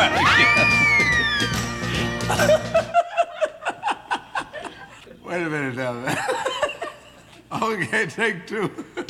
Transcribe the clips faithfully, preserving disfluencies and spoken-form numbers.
Wait a minute now, man. Okay, take two.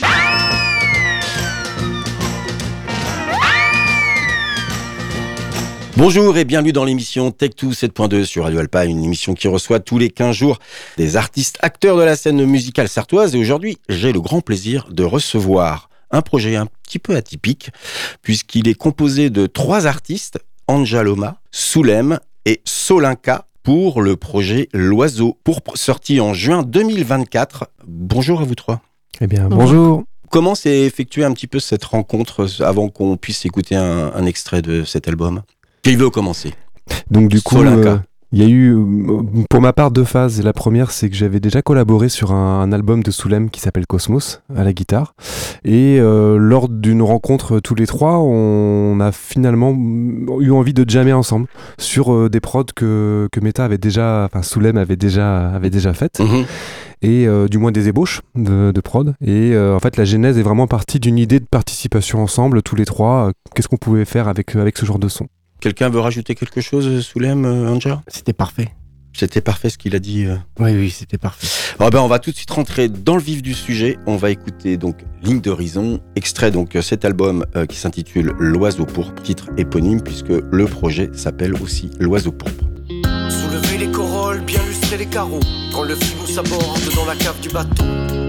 Bonjour et bienvenue dans l'émission Tech deux sept point deux sur Radio Alpa, une émission qui reçoit tous les quinze jours des artistes acteurs de la scène musicale sartoise. Et aujourd'hui, j'ai le grand plaisir de recevoir un projet un petit peu atypique puisqu'il est composé de trois artistes, Anjaloma, Soulem et Solinka, pour le projet L'Oiseau Pourpre, sorti en juin deux mille vingt-quatre. Bonjour à vous trois. Eh bien, bonjour. Comment s'est effectuée un petit peu cette rencontre avant qu'on puisse écouter un, un extrait de cet album ? Qui veut commencer ? Donc du coup, euh, il y a eu, pour ma part, deux phases. La première, c'est que j'avais déjà collaboré sur un, un album de Soulem qui s'appelle Cosmos, à la guitare. Et euh, lors d'une rencontre tous les trois, on a finalement eu envie de jammer ensemble sur euh, des prods que, que Meta avait déjà, enfin Soulem avait déjà, avait déjà faites. Mmh. Et euh, du moins des ébauches de, de prod. Et euh, en fait, la genèse est vraiment partie d'une idée de participation ensemble, tous les trois. Euh, qu'est-ce qu'on pouvait faire avec, avec ce genre de son ? Quelqu'un veut rajouter quelque chose, Soulem, euh, Anja ? C'était parfait. C'était parfait ce qu'il a dit. Euh... Oui, oui, c'était parfait. Alors ben, on va tout de suite rentrer dans le vif du sujet. On va écouter donc Ligne d'horizon, extrait donc cet album euh, qui s'intitule L'Oiseau Pourpre, titre éponyme puisque le projet s'appelle aussi L'Oiseau Pourpre. Soulever les corolles, bien lustrer les carreaux, quand le flux nous aborde dans la cave du bateau.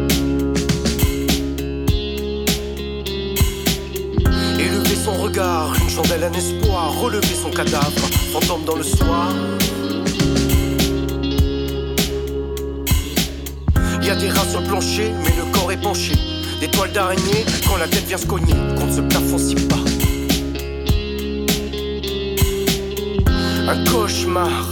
Élever son regard, une chandelle, un espoir, relever son cadavre, fantôme dans le soir. Y a des rats sur le plancher, mais le corps est penché. Des toiles d'araignée, quand la tête vient se cogner contre ce plafond si bas. Un cauchemar.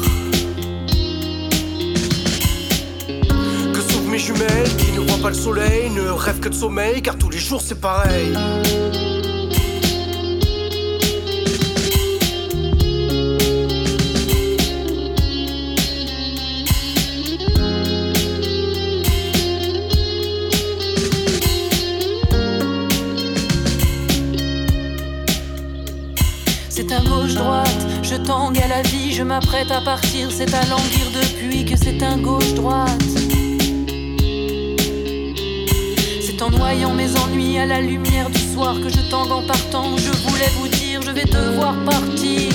Que s'ouvrent mes jumelles, qui ne voient pas le soleil, ne rêvent que de sommeil, car tous les jours c'est pareil. C'est un gauche-droite, je tangue à la vie, je m'apprête à partir, c'est à languir depuis que c'est un gauche-droite. C'est en noyant mes ennuis à la lumière du soir que je tangue en partant, je voulais vous dire, je vais devoir partir.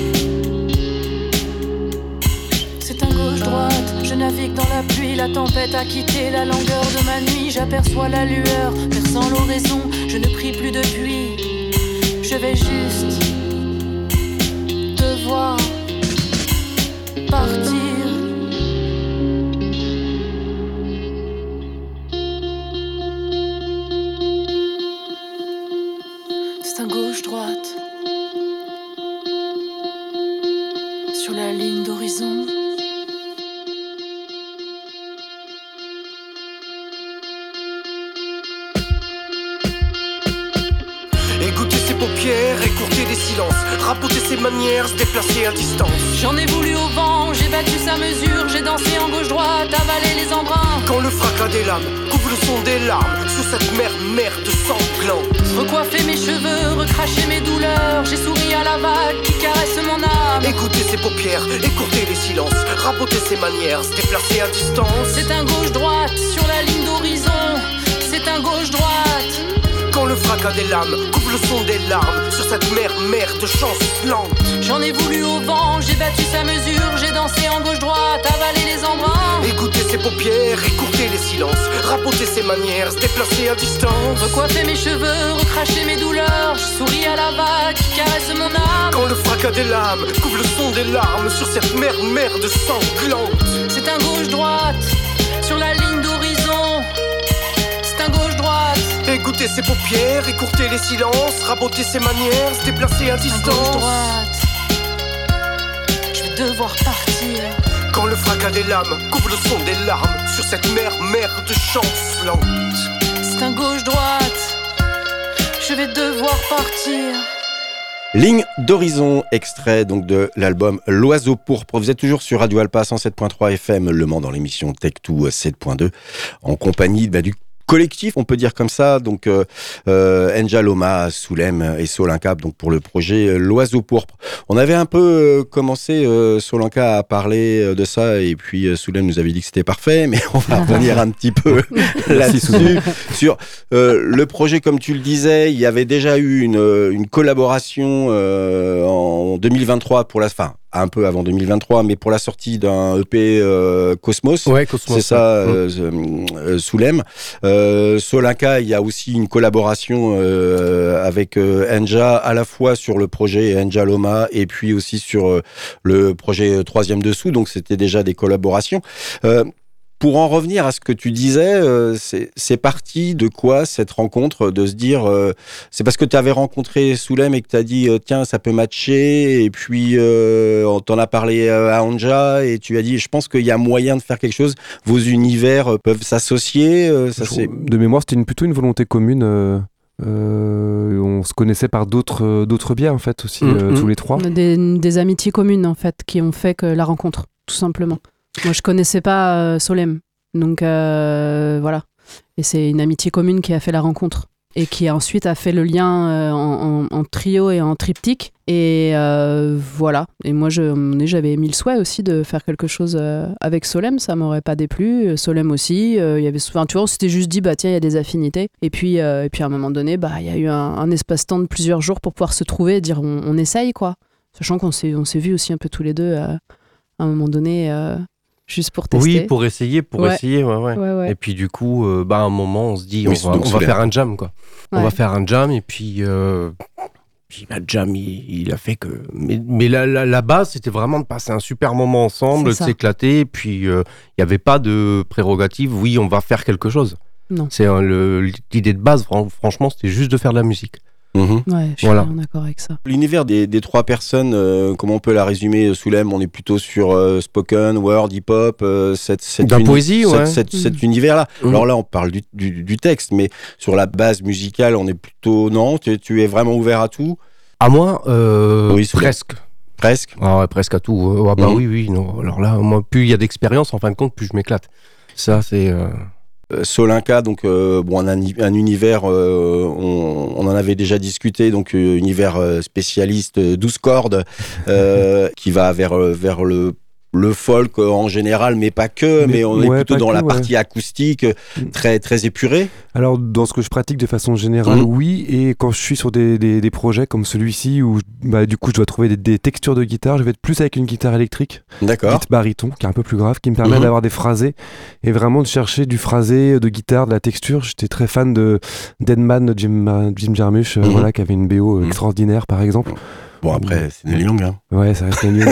C'est un gauche-droite, je navigue dans la pluie, la tempête a quitté la longueur de ma nuit, j'aperçois la lueur, perçant l'horizon, je ne prie plus depuis, je vais juste devoir partir. C'est un gauche-droite sur la ligne d'horizon. Égoutter ses paupières, écourter les silences, raboter ses manières, se déplacer à distance. J'en ai voulu au vent, j'ai battu sa mesure, j'ai dansé en gauche-droite, avalé les embruns. Quand le fracas des lames couvre le son des larmes sur cette mer, mer de sanglant. Recoiffer mes cheveux, recracher mes douleurs, j'ai souri à la vague qui caresse mon âme. Égoutter ses paupières, écourter les silences, raboter ses manières, se déplacer à distance. C'est un gauche-droite sur la ligne d'horizon, c'est un gauche-droite. Quand le fracas des lames couvre le son des larmes sur cette mer, mer de chancelante. J'en ai voulu au vent, j'ai battu sa mesure, j'ai dansé en gauche-droite, avalé les embruns. Égoutter ses paupières, écourter les silences, raboter ses manières, se déplacer à distance. Recoiffer mes cheveux, recracher mes douleurs, je souris à la vague qui caresse mon âme. Quand le fracas des lames couvre le son des larmes sur cette mer, mer de sanglante. C'est un gauche-droite sur la ligne d'horizon, c'est un gauche-droite. Égoutter ses paupières, écourter les silences, raboter ses manières, se déplacer à distance. Gauche-droite, je vais devoir partir. Quand le fracas des lames couvre le son des larmes sur cette mer, mer de chancelante. C'est un gauche-droite, je vais devoir partir. Ligne d'horizon, extrait donc de l'album L'Oiseau Pourpre. Vous êtes toujours sur Radio Alpa cent sept point trois F M Le Mans dans l'émission Tech deux sept point deux en compagnie bah, du collectif, on peut dire comme ça. Donc, euh, euh, Enja, Loma, Soulem et Solinka, donc pour le projet euh, L'Oiseau Pourpre. On avait un peu euh, commencé, euh, Solinka, à parler euh, de ça, et puis euh, Soulem nous avait dit que c'était parfait, mais on va revenir un petit peu là-dessus. Sur euh, le projet, comme tu le disais, il y avait déjà eu une, une collaboration euh, en deux mille vingt-trois pour la fin. Un peu avant deux mille vingt-trois, mais pour la sortie d'un E P euh, Cosmos, ouais, Cosmos, c'est ça, euh, euh, Soulem. Euh, Solinka, il y a aussi une collaboration euh, avec euh, Enja, à la fois sur le projet Enja Loma et puis aussi sur euh, le projet Troisième Dessous, donc c'était déjà des collaborations. Euh, Pour en revenir à ce que tu disais, euh, c'est, c'est parti de quoi cette rencontre, de se dire, euh, c'est parce que tu avais rencontré Soulem et que tu as dit, euh, tiens, ça peut matcher, et puis euh, on t'en a parlé à Enja, et tu as dit, je pense qu'il y a moyen de faire quelque chose, vos univers peuvent s'associer. Euh, ça, c'est... De mémoire, c'était une, plutôt une volonté commune. Euh... Euh, on se connaissait par d'autres, d'autres biais en fait aussi, mmh, euh, mmh. tous les trois. Des, des amitiés communes en fait qui ont fait que la rencontre, tout simplement. Moi, je connaissais pas euh, Soulem, donc euh, voilà. Et c'est une amitié commune qui a fait la rencontre et qui ensuite a fait le lien euh, en, en, en trio et en triptyque. Et euh, voilà. Et moi, je, j'avais émis le souhait aussi de faire quelque chose euh, avec Soulem. Ça m'aurait pas déplu. Soulem aussi. Il euh, y avait souvent, tu vois, on s'était juste dit, bah tiens, il y a des affinités. Et puis, euh, et puis à un moment donné, bah il y a eu un, un espace-temps de plusieurs jours pour pouvoir se trouver et dire, on, on essaye quoi. Sachant qu'on s'est, on s'est vus aussi un peu tous les deux euh, à un moment donné. Euh, Juste pour tester. Oui, pour essayer, pour ouais. essayer, ouais, ouais. Ouais, ouais. Et puis du coup, euh, bah, à un moment, on se dit, oui, on, va, on va faire un jam, quoi. Ouais. On va faire un jam, et puis, euh, puis bah, le jam, il, il a fait que... Mais, mais la, la, la base, c'était vraiment de passer un super moment ensemble, de s'éclater, et puis il euh, n'y avait pas de prérogative, oui, on va faire quelque chose. Non. C'est euh, le, l'idée de base, franchement, c'était juste de faire de la musique. Mmh. Ouais, je suis voilà. d'accord avec ça. L'univers des, des trois personnes, euh, comment on peut la résumer, Soulem, on est plutôt sur euh, spoken, word, hip-hop, euh, cette, cette de la uni- poésie, cette, ouais. cette, mmh. cet univers-là. Mmh. Alors là, on parle du, du, du texte, mais sur la base musicale, on est plutôt... Non, tu, tu es vraiment ouvert à tout? À moi, euh, oui, presque. Presque ah ouais, presque à tout. Ah bah mmh. oui, oui. Non. Alors là, moi, plus il y a d'expérience, en fin de compte, plus je m'éclate. Ça, c'est... Euh... Solinka, donc euh, bon, un, un univers, euh, on, on en avait déjà discuté, donc euh, univers euh, spécialiste euh, douze cordes, euh, qui va vers vers le le folk en général, mais pas que, mais, mais on ouais, est plutôt dans que, la partie ouais. acoustique, très très épurée. Alors dans ce que je pratique de façon générale, mmh. oui, et quand je suis sur des, des, des projets comme celui-ci où bah, du coup je dois trouver des, des textures de guitare, je vais être plus avec une guitare électrique, d'accord, baryton, qui est un peu plus grave, qui me permet mmh. d'avoir des phrasés et vraiment de chercher du phrasé, de guitare, de la texture. J'étais très fan de Deadman, Jim, Jim Jarmusch, mmh. euh, voilà, qui avait une B O mmh. extraordinaire par exemple. Bon, après, c'est Neil Young. Hein. Ouais, ça reste Neil Young.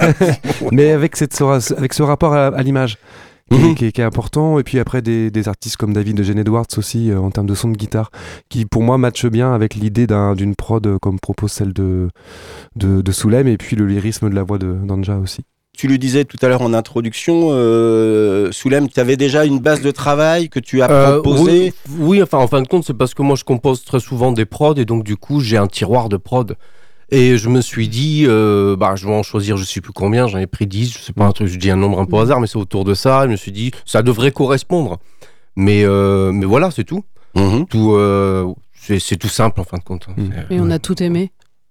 Mais avec, cette, avec ce rapport à, à l'image, qui, mm-hmm. qui, est, qui est important. Et puis après, des, des artistes comme David Eugene Edwards aussi, euh, en termes de son de guitare, qui pour moi matchent bien avec l'idée d'un, d'une prod euh, comme propose celle de, de, de Soulem, et puis le lyrisme de la voix de, d'Enja aussi. Tu le disais tout à l'heure en introduction, euh, Soulem, tu avais déjà une base de travail que tu as euh, proposée. Oui, oui, enfin, en fin de compte, c'est parce que moi, je compose très souvent des prods, et donc, du coup, j'ai un tiroir de prod. Et je me suis dit, euh, bah, je vais en choisir, je sais plus combien, j'en ai pris dix, je sais pas un truc, je dis un nombre un peu au hasard, mais c'est autour de ça. Je me suis dit, ça devrait correspondre. Mais, euh, mais voilà, c'est tout. Mm-hmm. tout euh, c'est, c'est tout simple en fin de compte. Mm. Et on a tout aimé.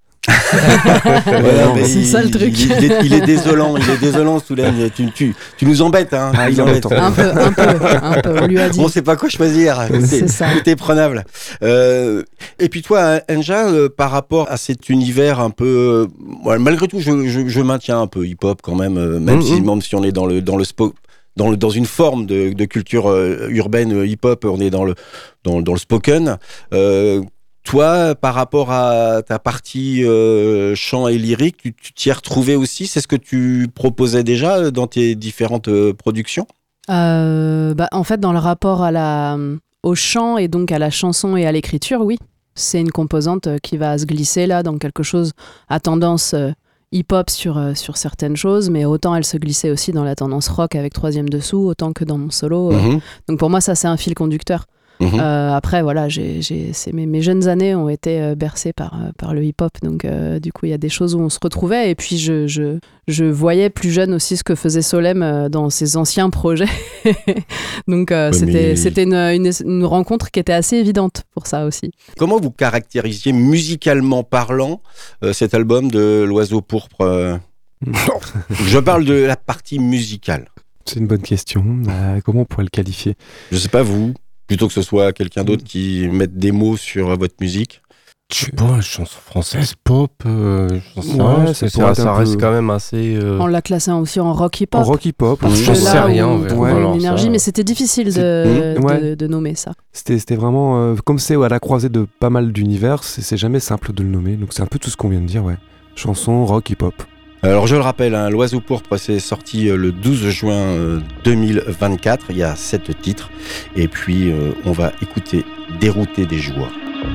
Voilà, c'est il, ça le truc. Il, il, est, il est désolant, il est désolant, Soulem. Tu, tu, tu nous embêtes, hein. Ah, il embête. Un peu, un peu, un peu. On lui a dit. On sait pas quoi choisir. C'est ça. Tout est prenable. Euh, et puis toi, Enja, euh, par rapport à cet univers un peu, euh, ouais, malgré tout, je, je, je maintiens un peu hip-hop quand même, euh, même, mm-hmm. si, même si on est dans le dans le spo- Dans, le, dans une forme de, de culture euh, urbaine euh, hip-hop, on est dans le dans, dans le spoken. Euh, Toi, par rapport à ta partie euh, chant et lyrique, tu, tu t'y es retrouvé aussi? C'est ce que tu proposais déjà dans tes différentes euh, productions? euh, bah, En fait, dans le rapport à la, au chant et donc à la chanson et à l'écriture, oui. C'est une composante qui va se glisser là dans quelque chose à tendance euh, hip-hop sur, euh, sur certaines choses, mais autant elle se glissait aussi dans la tendance rock avec Troisième Dessous, autant que dans mon solo. Euh. Mm-hmm. Donc pour moi, ça, c'est un fil conducteur. Mmh. Euh, après, voilà, j'ai, j'ai, c'est, mes, mes jeunes années ont été euh, bercées par, euh, par le hip-hop. Donc, euh, du coup, il y a des choses où on se retrouvait. Et puis, je, je, je voyais plus jeune aussi ce que faisait Solem euh, dans ses anciens projets. donc, euh, ouais, c'était, mais... c'était une, une, une rencontre qui était assez évidente pour ça aussi. Comment vous caractérisiez musicalement parlant euh, cet album de l'Oiseau pourpre euh... Je parle de la partie musicale. C'est une bonne question. Euh, comment on pourrait le qualifier ? Je sais pas, vous, plutôt que ce soit quelqu'un d'autre qui mette des mots sur votre musique. Je sais pas, chanson française, pop, euh, chanson, ouais, ça, ça, ça reste peu... quand même assez... Euh... On l'a classé aussi en rock hip-hop. En rock hip-hop. Mmh. Je sais rien. On ouais, une énergie, ça... mais c'était difficile de, mmh. de, de nommer ça. C'était, c'était vraiment... Euh, comme c'est à la croisée de pas mal d'univers, c'est, c'est jamais simple de le nommer. Donc c'est un peu tout ce qu'on vient de dire, ouais. Chanson, rock, hip-hop. Alors je le rappelle, hein, l'Oiseau pourpre, c'est sorti le douze juin deux mille vingt-quatre, il y a sept titres, et puis euh, on va écouter Dérouté des joies.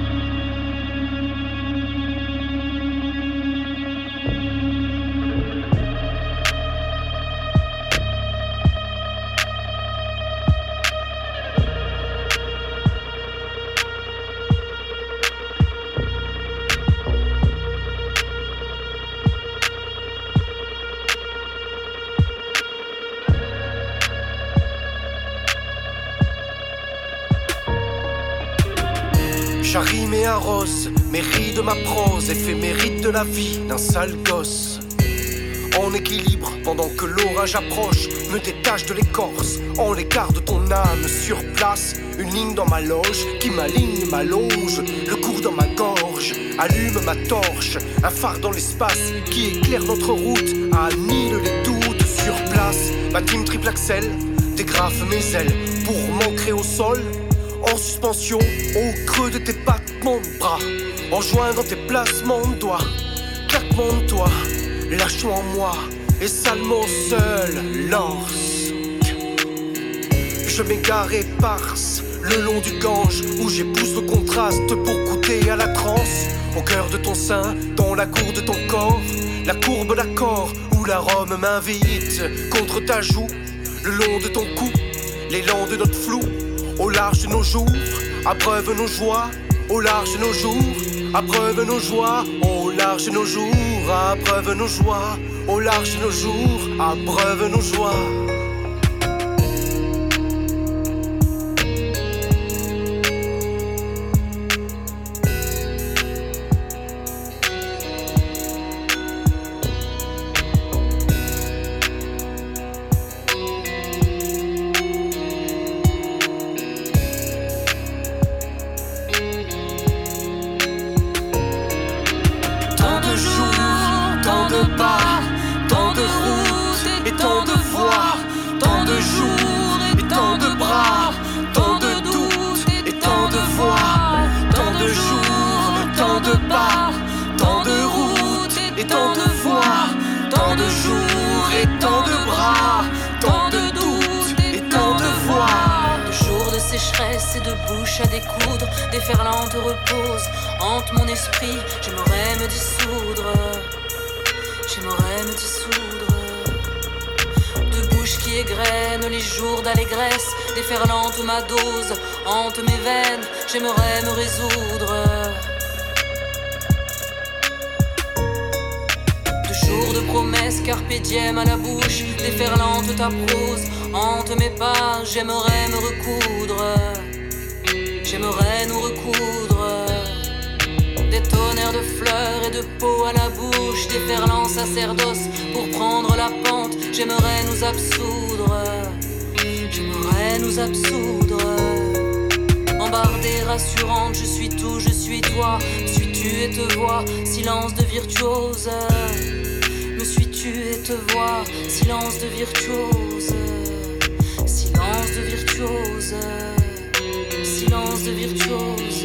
J'arrime et arrose, mérite de ma prose, éphéméride de la vie d'un sale gosse. En équilibre, pendant que l'orage approche, me détache de l'écorce, en l'écart de ton âme sur place. Une ligne dans ma loge, qui m'aligne, m'allonge, le cours dans ma gorge, allume ma torche. Un phare dans l'espace, qui éclaire notre route, annihile les doutes sur place. Ma team triple axel, dégrafe mes ailes, pour m'ancrer au sol. En suspension, au creux de tes battements de bras, en joint dans tes placements de doigts, claquement de toi, lâche-toi en moi, et salement seul, lorsque je m'égare éparse, le long du Gange, où j'épouse le contraste pour goûter à la transe, au cœur de ton sein, dans la cour de ton corps, la courbe l'accord, où l'arôme m'invite, contre ta joue, le long de ton cou, l'élan de notre flou. Au large de nos jours, abreuve nos joies. Au large de nos jours, abreuve nos joies. Au large de nos jours, abreuve nos joies. Au large de nos jours, abreuve nos joies. Et de bouche à découdre, déferlante repose, hante mon esprit, j'aimerais me dissoudre, j'aimerais me dissoudre. De bouche qui égrène les jours d'allégresse, déferlante ma dose, hante mes veines, j'aimerais me résoudre. De jours de promesses, carpe diem à la bouche, déferlante ta prose, hante mes pas, j'aimerais me recoudre. J'aimerais nous recoudre. Des tonnerres de fleurs et de peau à la bouche, déferlant sacerdoce pour prendre la pente. J'aimerais nous absoudre. J'aimerais nous absoudre. Embardée, rassurante, je suis tout, je suis toi. Me suis-tu et te vois, silence de virtuose. Me suis-tu et te vois, silence de virtuose. Silence de virtuose. Silence de virtuose.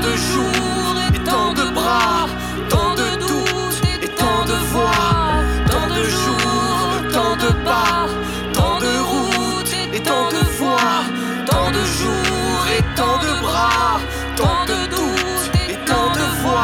de jours et tant de bras, tant de doutes et tant de voix, tant de jours, tant de pas, tant de routes et tant de voix, tant de jours et tant de bras, tant de doutes et tant de voix.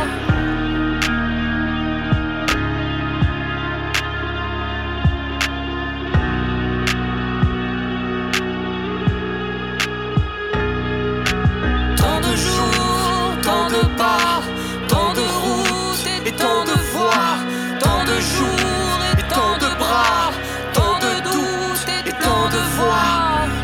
Tant de jours, tant de pas, tant de routes et tant de voix, tant de jours et tant de bras, tant de doutes et tant de voix.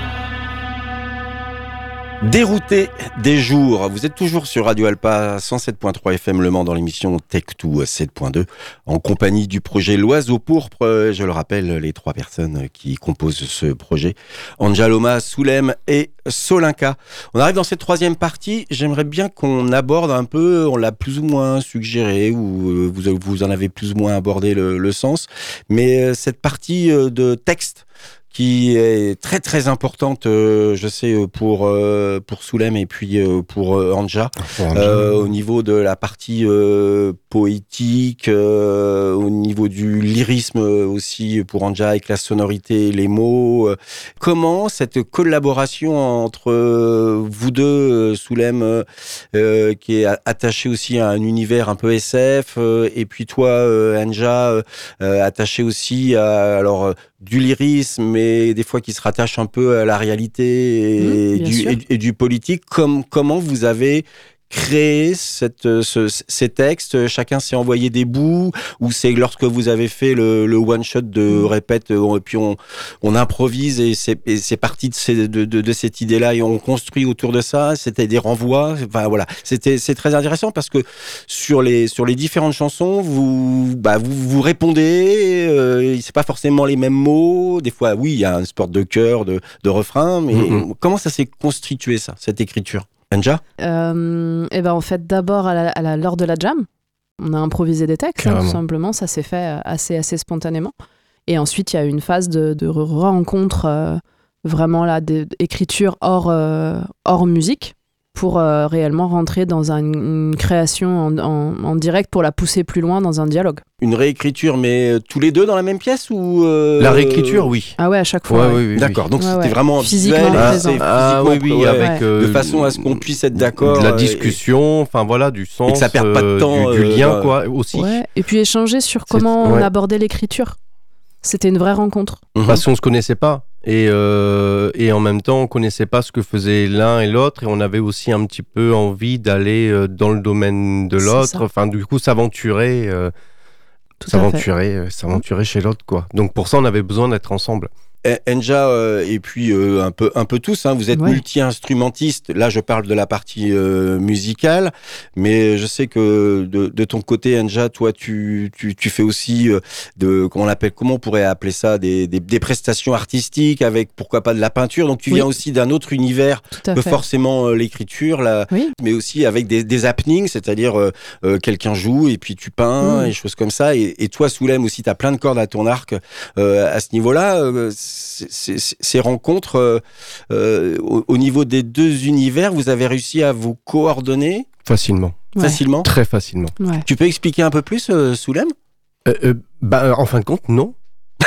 Dérouté des jours, vous êtes toujours sur Radio Alpa cent sept point trois F M Le Mans dans l'émission Tech deux sept point deux en compagnie du projet L'Oiseau Pourpre. Je le rappelle, les trois personnes qui composent ce projet, Anja Loma, Soulem et Solinka. On arrive dans cette troisième partie. J'aimerais bien qu'on aborde un peu, on l'a plus ou moins suggéré ou vous, vous en avez plus ou moins abordé le, le sens, mais cette partie de texte qui est très très importante, euh, je sais, pour euh, pour Soulem et puis euh, pour euh, Anja, pour Anja. Euh, au niveau de la partie euh, poétique, euh, au niveau du lyrisme aussi pour Anja avec la sonorité, les mots. Euh, comment cette collaboration entre euh, vous deux, Soulem, euh, qui est attaché aussi à un univers un peu S F, euh, et puis toi, euh, Anja, euh, attaché aussi à alors du lyrisme, mais des fois qui se rattache un peu à la réalité et, mmh, du, et, et du politique. Comme, comment vous avez créé cette, ce, ces textes? Chacun s'est envoyé des bouts, ou c'est lorsque vous avez fait le, le one-shot de mmh. répète, et puis on, on improvise et c'est, et c'est parti de, ces, de, de, de cette idée-là et on construit autour de ça? C'était des renvois, enfin voilà, c'était, c'est très intéressant parce que sur les, sur les différentes chansons, vous, bah, vous, vous répondez, euh, c'est pas forcément les mêmes mots, des fois oui, il y a un sport de chœur, de, de refrain, mais mmh. comment ça s'est constitué ça, cette écriture? Anja euh, et ben en fait, d'abord à la, à la, lors de la jam, on a improvisé des textes, hein, tout simplement, ça s'est fait assez, assez spontanément. Et ensuite, il y a eu une phase de, de rencontre, euh, vraiment là, d'écriture hors, euh, hors musique, pour euh, réellement rentrer dans un, une création en, en, en direct pour la pousser plus loin dans un dialogue. Une réécriture, mais tous les deux dans la même pièce ou euh... La réécriture, oui. Ah ouais, à chaque fois. Ouais, ouais. Oui, oui, d'accord, donc ouais, c'était ouais. vraiment physiquement visuel, présent. et Ah oui, oui, ouais, avec euh, de façon à ce qu'on puisse être d'accord. De la discussion, enfin et... voilà, du sens, et que ça perd pas de temps, euh, du, du lien, euh, quoi, aussi. Ouais. Et puis échanger sur comment C'est... on ouais. abordait l'écriture. C'était une vraie rencontre. Mmh. Parce qu'on se connaissait pas. Et, euh, et en même temps, on connaissait pas ce que faisait l'un et l'autre, et on avait aussi un petit peu envie d'aller dans le domaine de l'autre. Enfin, du coup, s'aventurer, euh, s'aventurer, euh, s'aventurer chez l'autre, quoi. Donc pour ça, on avait besoin d'être ensemble. Anja euh, et puis euh, un peu un peu tous, hein, vous êtes ouais. multi-instrumentiste. Là, je parle de la partie euh, musicale, mais je sais que de, de ton côté, Anja, toi, tu tu tu fais aussi euh, de comment on appelle, comment on pourrait appeler ça, des, des des prestations artistiques avec pourquoi pas de la peinture. Donc tu oui. viens aussi d'un autre univers que fait. forcément euh, l'écriture, là, oui. mais aussi avec des des happenings, c'est-à-dire euh, euh, quelqu'un joue et puis tu peins mmh. et choses comme ça. Et, et toi, Soulem aussi, t'as plein de cordes à ton arc euh, à ce niveau-là. Euh, Ces, ces, ces rencontres, euh, euh, au, au niveau des deux univers, vous avez réussi à vous coordonner facilement. Ouais. Facilement Très facilement. Ouais. Tu peux expliquer un peu plus, euh, Soulem euh, euh, bah, En fin de compte, non.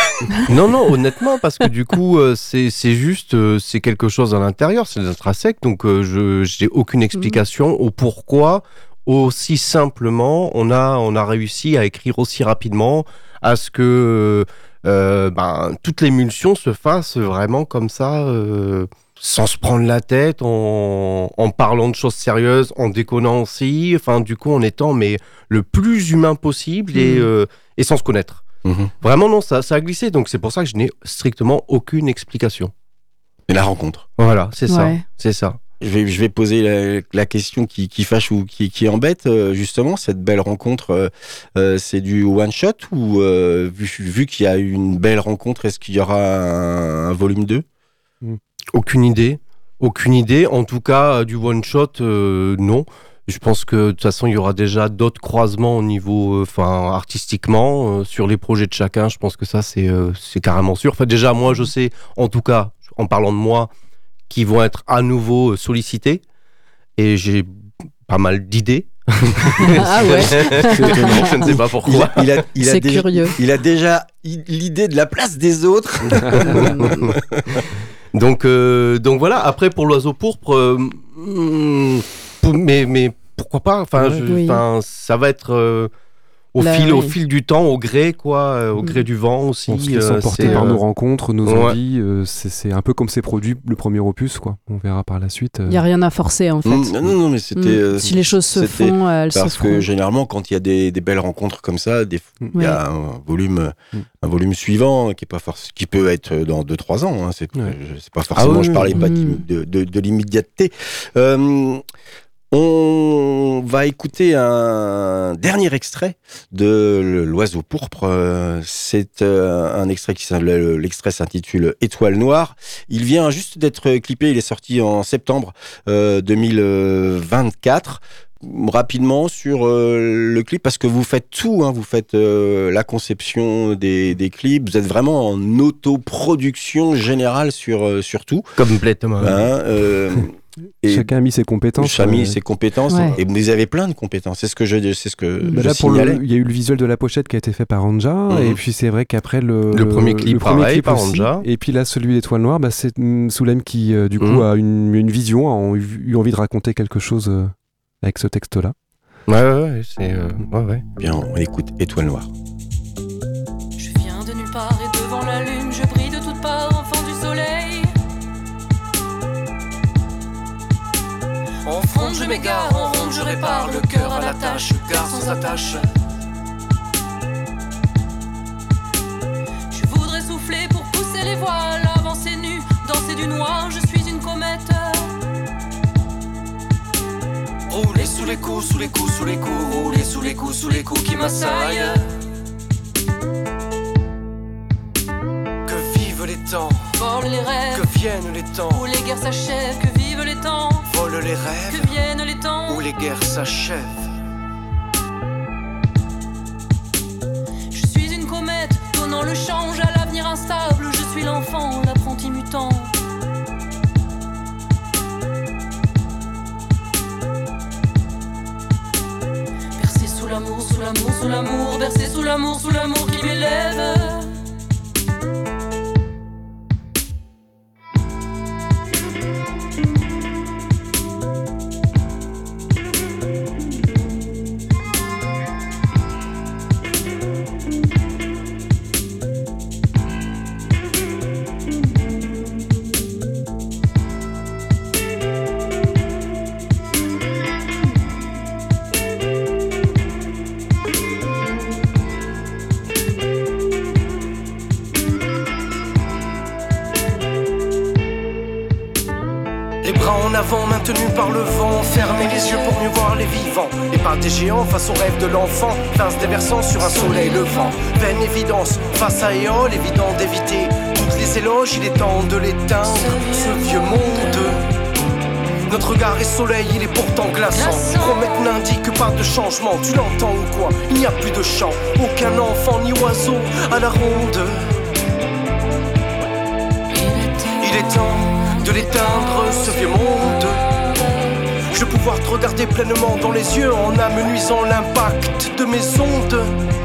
non, non, honnêtement, parce que du coup, euh, c'est, c'est juste, euh, c'est quelque chose à l'intérieur, c'est intrinsèque, donc euh, je j'ai aucune explication mmh. au pourquoi, aussi simplement, on a, on a réussi à écrire aussi rapidement, à ce que... Euh, Euh, ben, toute l'émulsion se fasse vraiment comme ça, euh, sans se prendre la tête, en, en parlant de choses sérieuses, en déconnant aussi, enfin du coup en étant mais le plus humain possible mmh. et, euh, et sans se connaître. Mmh. Vraiment non, ça, ça a glissé, donc c'est pour ça que je n'ai strictement aucune explication. Et la rencontre. Voilà, c'est ouais. ça, c'est ça. Je vais, je vais poser la, la question qui, qui fâche ou qui, qui embête, euh, justement, cette belle rencontre, euh, euh, c'est du one-shot ou, euh, vu, vu qu'il y a eu une belle rencontre, est-ce qu'il y aura un, un volume deux ? Aucune idée, aucune idée. En tout cas, du one-shot, euh, non. Je pense que de toute façon, il y aura déjà d'autres croisements au niveau, enfin, euh, artistiquement, euh, sur les projets de chacun. Je pense que ça, c'est, euh, c'est carrément sûr. Enfin, déjà, moi, je sais, en tout cas, en parlant de moi, qui vont être à nouveau sollicités. Et j'ai pas mal d'idées. Ah ouais. Je ne sais pas pourquoi. Il a, il a, il a C'est déjà, curieux. il a déjà l'idée de la place des autres. donc, euh, donc voilà. Après, pour l'oiseau pourpre, euh, hmm, pour- mais, mais pourquoi pas. Enfin, je- Oui. enfin, ça va être euh, au Là, fil, au oui. fil du temps, au gré, quoi, euh, au gré Mm. du vent aussi. On se laisse euh, emporter c'est, par euh, nos rencontres, nos ouais. envies. euh, c'est, c'est un peu comme c'est produit le premier opus, quoi. On verra par la suite. euh. Il n'y a rien à forcer en fait. Mm, non, non, mais c'était. Mm. euh, Si les choses se c'était font, elles se Parce feront. que généralement, quand il y a des, des belles rencontres comme ça, des- il y a un volume, Mm. un volume suivant qui est pas forc- qui peut être dans deux trois ans. Hein, c'est, Ouais. je- c'est pas forcément. Ah oui, je parlais pas mm. d'im- de, de, de l'immédiateté. Euh, on va écouter un dernier extrait de L'Oiseau pourpre. Euh, C'est euh, un extrait qui s'appelle- l'extrait s'intitule Étoile noire. Il vient juste d'être clippé. Il est sorti en septembre euh, deux mille vingt-quatre. Rapidement sur euh, le clip, parce que vous faites tout, hein, vous faites euh, la conception des, des clips, vous êtes vraiment en autoproduction générale sur, euh, sur tout. Complètement. Hein, euh, et Chacun a mis ses compétences. Chacun a mis euh, ses compétences, Ouais. et vous avez plein de compétences. C'est ce que je, c'est ce que Bah je là, pour signalais. le, il y a eu le visuel de la pochette qui a été fait par Anja, Mhm. et puis c'est vrai qu'après le, Le premier clip, pareil, par aussi. Anja. Et puis là, celui d'Étoile Noire, bah, c'est mm, Soulem qui, euh, du coup, Mhm. a une, une vision, a eu, eu envie de raconter quelque chose euh, avec ce texte-là. Ouais, ouais, ouais, c'est. euh, ouais, ouais. Bien, on écoute Étoile noire. Je viens de nulle part et devant la lune, je brille de toutes parts, enfant du soleil. En fronde, je m'égare, en ronde, je répare, le cœur à la tâche, gare sans attache. Je voudrais souffler pour pousser les voiles, avancer nu, danser du noir, je suis une comète. Rouler sous les coups, sous les coups, sous les coups, rouler sous les coups, sous les coups qui m'assaillent. Que vivent les temps, volent les rêves, que viennent les temps où les guerres s'achèvent, que vivent les temps, volent les rêves, que viennent les temps où les guerres s'achèvent. Je suis une comète, donnant le change à l'avenir instable, je suis l'enfant, l'apprenti mutant. Bercé sous l'amour, sous l'amour, sous l'amour, bercé sous l'amour, sous l'amour qui m'élève. Les bras en avant maintenus par le vent, fermer les yeux pour mieux voir les vivants. Les pas des géants face au rêve de l'enfant, face déversant sur un soleil levant. Vaine évidence face à éole, évident d'éviter toutes les éloges, il est temps de l'éteindre, ce vieux monde. Notre regard est soleil, il est pourtant glaçant. Promette n'indique pas de changement, tu l'entends ou quoi? Il n'y a plus de chant, aucun enfant ni oiseau à la ronde. Il est temps de l'éteindre, ce vieux monde. Je veux pouvoir te regarder pleinement dans les yeux en amenuisant l'impact de mes ondes.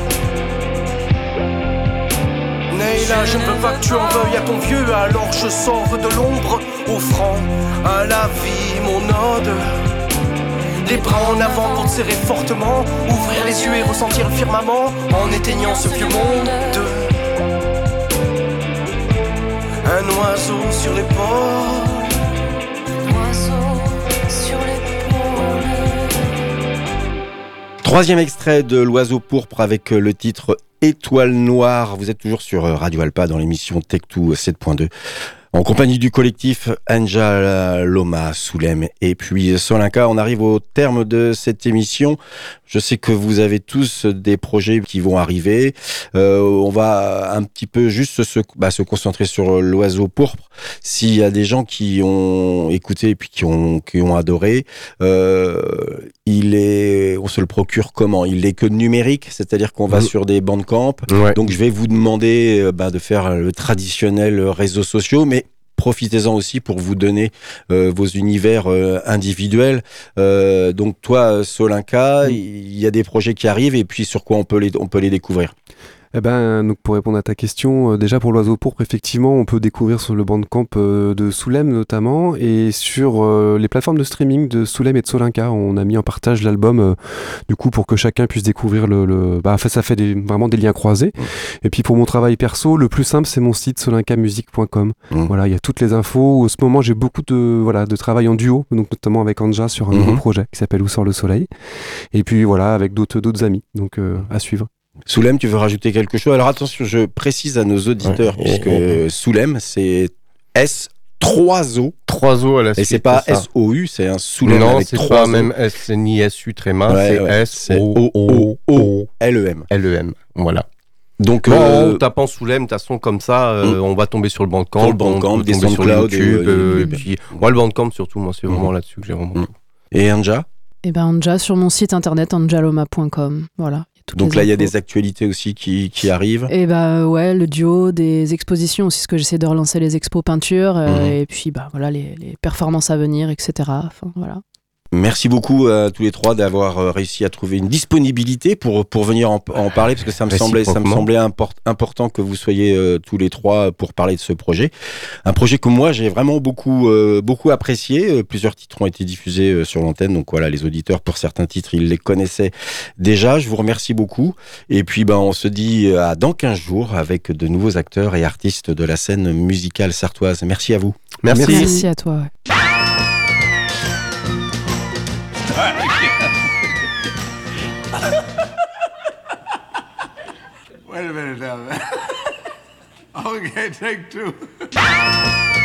Neyla, je ne veux pas que tu en veuilles à ton vieux, alors je sors de l'ombre, offrant à la vie mon ode. Les bras en avant pour te serrer fortement, ouvrir les yeux et ressentir le firmament en éteignant ce vieux monde. Un oiseau sur l'épaule. Un oiseau sur l'épaule. Troisième extrait de L'Oiseau pourpre avec le titre Étoile noire. Vous êtes toujours sur Radio Alpa dans l'émission Tech deux sept point deux. En compagnie du collectif Anja, Loma, Soulem et puis Solinka. On arrive au terme de cette émission. Je sais que vous avez tous des projets qui vont arriver. Euh, on va un petit peu juste se, bah, se concentrer sur L'Oiseau pourpre. S'il y a des gens qui ont écouté et puis qui ont, qui ont adoré, euh, il est, on se le procure comment? Il est que numérique, c'est-à-dire qu'on va mmh. sur des bandcamp. Ouais. Donc je vais vous demander euh, bah, de faire le traditionnel réseaux sociaux, mais profitez-en aussi pour vous donner euh, vos univers euh, individuels. Euh, donc toi, Solinka, il y a des projets qui arrivent et puis sur quoi on peut les, on peut les découvrir? Eh ben, donc pour répondre à ta question, euh, déjà pour l'Oiseau Pourpre, effectivement, on peut découvrir sur le Bandcamp euh, de Soulem notamment, et sur euh, les plateformes de streaming de Soulem et de Solinka. On a mis en partage l'album, euh, du coup, pour que chacun puisse découvrir le... le... Bah, ça fait des, vraiment des liens croisés. Mmh. Et puis pour mon travail perso, le plus simple, c'est mon site solinka musique point com. Mmh. Voilà, il y a toutes les infos. En ce moment, j'ai beaucoup de, voilà, de travail en duo, donc notamment avec Anja sur un mmh. nouveau projet qui s'appelle Où sort le soleil. Et puis voilà, avec d'autres, d'autres amis, donc euh, à suivre. Soulem, tu veux rajouter quelque chose? Alors attention, je précise à nos auditeurs, ouais, puisque ouais, ouais. Soulem, c'est S trois O. trois O à la suite. Et c'est pas S O U, c'est un Soulem non, avec c'est trois pas O. même S, c'est ni S U tréma, ouais, c'est ouais. S O O O L E M. L E M, voilà. Donc, bon, euh, en tapant Soulem, de toute façon, comme ça, euh, mmh. on va tomber sur le Bandcamp, sur le Bandcamp, des SoundCloud, YouTube, euh, euh, et puis, moi, le Bandcamp, surtout, moi, c'est vraiment mmh. là-dessus que j'ai vraiment. Mmh. Et Anja? Eh ben, Anja, sur mon site internet, anjaloma point com, voilà. Donc là, il y a des actualités aussi qui, qui arrivent. Et bah ouais, le duo, des expositions aussi, parce que j'essaie de relancer les expos peinture, euh, mmh. et puis bah voilà, les, les performances à venir, et cetera. Enfin, voilà. Merci beaucoup à tous les trois d'avoir réussi à trouver une disponibilité pour, pour venir en, en parler, parce que ça me semblait, ça me semblait import, important que vous soyez euh, tous les trois pour parler de ce projet. Un projet que moi, j'ai vraiment beaucoup, euh, beaucoup apprécié. Plusieurs titres ont été diffusés euh, sur l'antenne, donc voilà, les auditeurs, pour certains titres, ils les connaissaient déjà. Je vous remercie beaucoup. Et puis, ben, on se dit à dans quinze jours avec de nouveaux acteurs et artistes de la scène musicale sartoise. Merci à vous. Merci. Merci à toi. Ouais. Wait a minute now. Okay, take two.